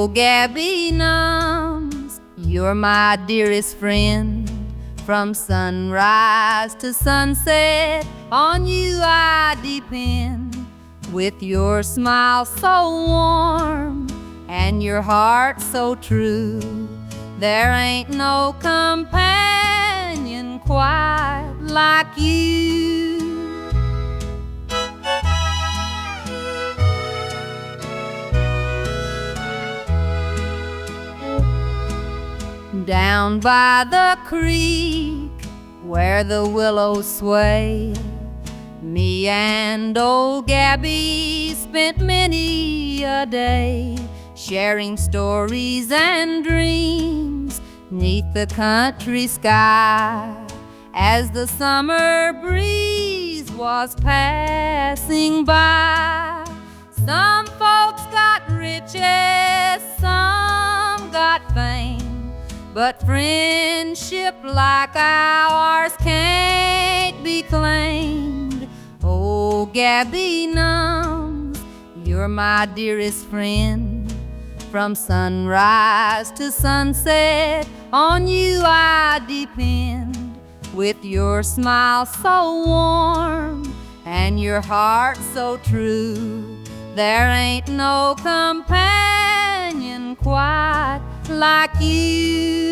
Gabby Numbs, you're my dearest friend. From sunrise to sunset, on you I depend. With your smile so warm and your heart so true, there ain't no companion quite like you. Down by the creek where the willows sway, me and old Gabby spent many a day, sharing stories and dreams 'neath the country sky, as the summer breeze was passing by. Some folks got riches, some got fame, but friendship like ours can't be claimed. Oh, Gabby Numbs, you're my dearest friend. From sunrise to sunset, on you I depend. With your smile so warm and your heart so true, there ain't no companion quite like you.